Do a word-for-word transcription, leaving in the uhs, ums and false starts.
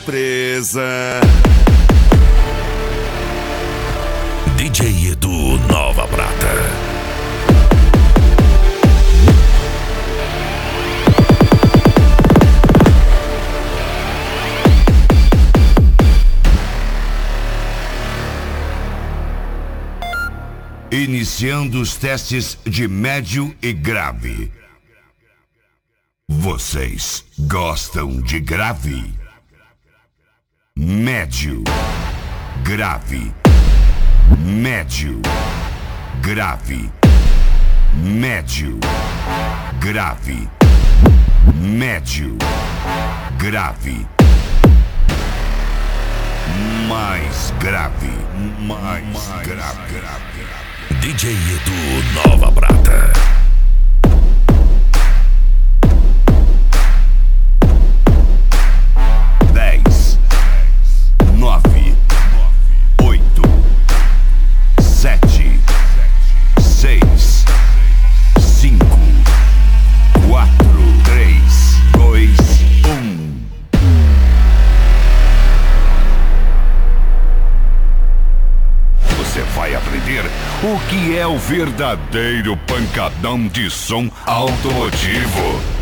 surpresa. D J Edu Nova Prata. Iniciando os testes de médio e grave. Vocês gostam de grave? Médio, grave, médio, grave, médio, grave, médio, grave, mais grave, mais, mais grave. grave. D J Edu Nova Prata. Dez, nove, oito, sete, seis, cinco, quatro, três, dois, um. Você vai aprender o que é o verdadeiro pancadão de som automotivo.